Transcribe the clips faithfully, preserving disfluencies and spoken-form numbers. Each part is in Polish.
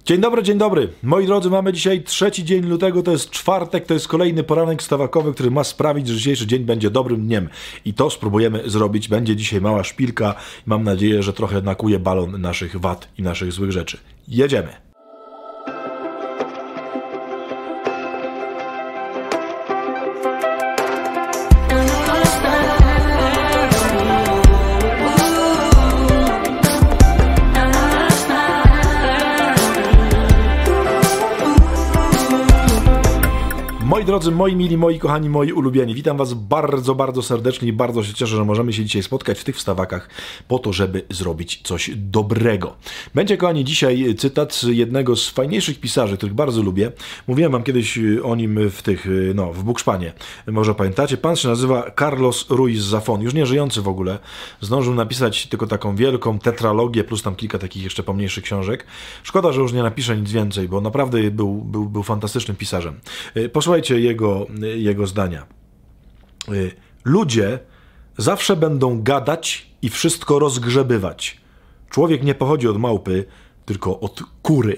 Dzień dobry, dzień dobry. Moi drodzy, mamy dzisiaj trzeci dzień lutego, to jest czwartek, to jest kolejny poranek wstawakowy, który ma sprawić, że dzisiejszy dzień będzie dobrym dniem. I to spróbujemy zrobić. Będzie dzisiaj mała szpilka. Mam nadzieję, że trochę nakuje balon naszych wad i naszych złych rzeczy. Jedziemy. Moi drodzy, moi mili, moi kochani, moi ulubieni, witam was bardzo, bardzo serdecznie i bardzo się cieszę, że możemy się dzisiaj spotkać w tych wstawakach po to, żeby zrobić coś dobrego. Będzie, kochani, dzisiaj cytat jednego z fajniejszych pisarzy, których bardzo lubię. Mówiłem wam kiedyś o nim w tych, no, w Bukszpanie. Może pamiętacie? Pan się nazywa Carlos Ruiz Zafón, już nie żyjący w ogóle. Zdążył napisać tylko taką wielką tetralogię, plus tam kilka takich jeszcze pomniejszych książek. Szkoda, że już nie napisze nic więcej, bo naprawdę był, był, był fantastycznym pisarzem. Posłuchajcie Jego, jego zdania. Ludzie zawsze będą gadać i wszystko rozgrzebywać. Człowiek nie pochodzi od małpy, tylko od kury.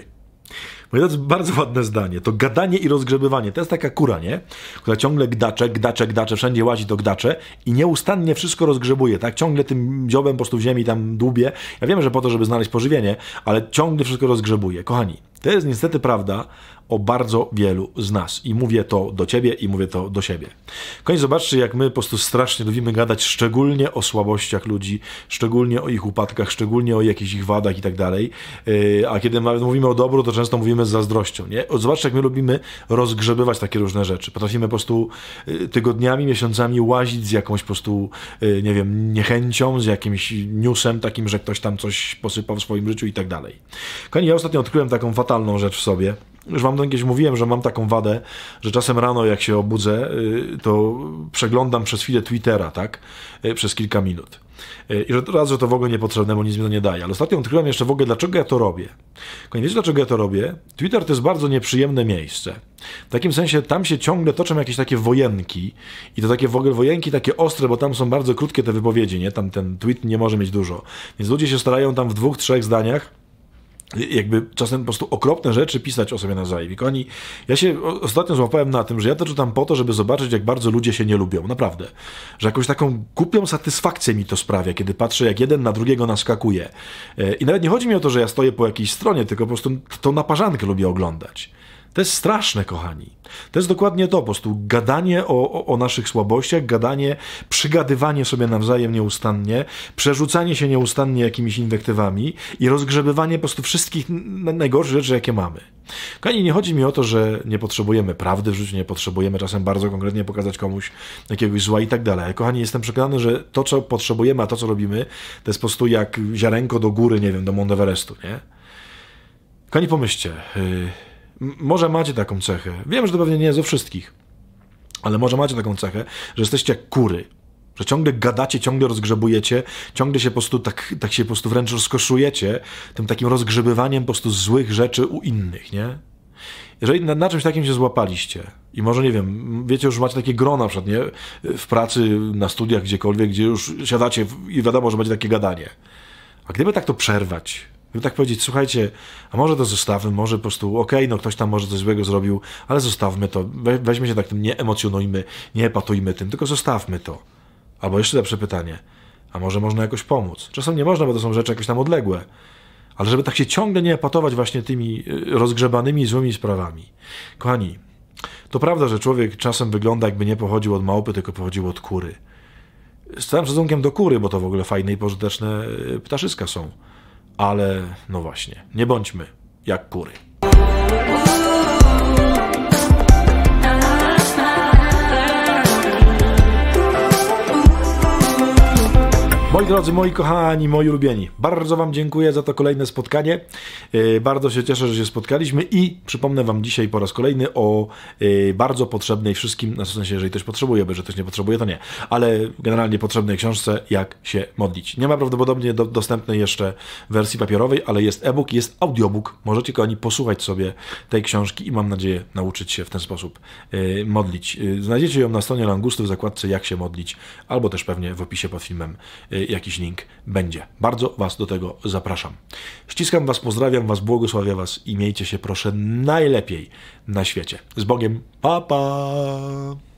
To jest bardzo ładne zdanie. To gadanie i rozgrzebywanie. To jest taka kura, nie? Która ciągle gdacze, gdacze, gdacze, wszędzie łazi to gdacze i nieustannie wszystko rozgrzebuje, tak? Ciągle tym dziobem po prostu w ziemi tam dłubie. Ja wiem, że po to, żeby znaleźć pożywienie, ale ciągle wszystko rozgrzebuje. Kochani, to jest niestety prawda o bardzo wielu z nas. I mówię to do ciebie i mówię to do siebie. Kochani, zobaczcie, jak my po prostu strasznie lubimy gadać szczególnie o słabościach ludzi, szczególnie o ich upadkach, szczególnie o jakichś ich wadach i tak dalej. A kiedy mówimy o dobru, to często mówimy z zazdrością, nie? Zobaczcie, jak my lubimy rozgrzebywać takie różne rzeczy. Potrafimy po prostu tygodniami, miesiącami łazić z jakąś po prostu, nie wiem, niechęcią, z jakimś newsem takim, że ktoś tam coś posypał w swoim życiu i tak dalej. Kochani, ja ostatnio odkryłem taką fatalną rzecz w sobie. Już wam kiedyś mówiłem, że mam taką wadę, że czasem rano jak się obudzę, to przeglądam przez chwilę Twittera, tak? Przez kilka minut. I że raz, że to w ogóle niepotrzebne, bo nic mi to nie daje. Ale ostatnio odkryłem jeszcze w ogóle, dlaczego ja to robię. Wiecie, dlaczego ja to robię? Twitter to jest bardzo nieprzyjemne miejsce. W takim sensie tam się ciągle toczą jakieś takie wojenki i to takie w ogóle wojenki takie ostre, bo tam są bardzo krótkie te wypowiedzi, nie? Tam ten tweet nie może mieć dużo. Więc ludzie się starają tam w dwóch, trzech zdaniach jakby czasem po prostu okropne rzeczy pisać o sobie nawzajem. I kochani, ja się ostatnio złapałem na tym, że ja to czytam po to, żeby zobaczyć, jak bardzo ludzie się nie lubią. Naprawdę. Że jakąś taką głupią satysfakcję mi to sprawia, kiedy patrzę, jak jeden na drugiego naskakuje. I nawet nie chodzi mi o to, że ja stoję po jakiejś stronie, tylko po prostu tą naparzankę lubię oglądać. To jest straszne, kochani. To jest dokładnie to, po prostu gadanie o, o, o naszych słabościach, gadanie, przygadywanie sobie nawzajem nieustannie, przerzucanie się nieustannie jakimiś inwektywami i rozgrzebywanie po prostu wszystkich najgorszych rzeczy, jakie mamy. Kochani, nie chodzi mi o to, że nie potrzebujemy prawdy w życiu, nie potrzebujemy czasem bardzo konkretnie pokazać komuś jakiegoś zła i tak dalej. Kochani, jestem przekonany, że to, co potrzebujemy, a to, co robimy, to jest po prostu jak ziarenko do góry, nie wiem, do Mount Everestu, nie? Kochani, pomyślcie, yy... może macie taką cechę, wiem, że to pewnie nie jest o wszystkich, ale może macie taką cechę, że jesteście jak kury, że ciągle gadacie, ciągle rozgrzebujecie, ciągle się po prostu tak, tak się po prostu wręcz rozkoszujecie tym takim rozgrzebywaniem po prostu złych rzeczy u innych, nie? Jeżeli na, na czymś takim się złapaliście i może, nie wiem, wiecie, już macie takie grona na przykład, nie? W pracy, na studiach, gdziekolwiek, gdzie już siadacie i wiadomo, że będzie takie gadanie. A gdyby tak to przerwać, gdyby tak powiedzieć, słuchajcie, a może to zostawmy, może po prostu, okej, okay, no ktoś tam może coś złego zrobił, ale zostawmy to, We, weźmy się tak tym, nie emocjonujmy, nie epatujmy tym, tylko zostawmy to. Albo jeszcze lepsze pytanie, a może można jakoś pomóc? Czasem nie można, bo to są rzeczy jakieś tam odległe, ale żeby tak się ciągle nie epatować właśnie tymi rozgrzebanymi złymi sprawami. Kochani, to prawda, że człowiek czasem wygląda, jakby nie pochodził od małpy, tylko pochodził od kury. Z całym szacunkiem do kury, bo to w ogóle fajne i pożyteczne ptaszyska są. Ale no właśnie, nie bądźmy jak kury. Moi drodzy, moi kochani, moi ulubieni, bardzo wam dziękuję za to kolejne spotkanie. Yy, bardzo się cieszę, że się spotkaliśmy i przypomnę wam dzisiaj po raz kolejny o yy, bardzo potrzebnej wszystkim, na sensie, jeżeli ktoś potrzebuje, bo że ktoś nie potrzebuje, to nie, ale generalnie potrzebnej książce, jak się modlić. Nie ma prawdopodobnie do, dostępnej jeszcze wersji papierowej, ale jest e-book, jest audiobook. Możecie, kochani, posłuchać sobie tej książki i mam nadzieję nauczyć się w ten sposób yy, modlić. Yy, znajdziecie ją na stronie Langustu w zakładce jak się modlić, albo też pewnie w opisie pod filmem. Yy, jakiś link będzie. Bardzo Was do tego zapraszam. Ściskam Was, pozdrawiam Was, błogosławię Was i miejcie się proszę najlepiej na świecie. Z Bogiem. Pa, pa!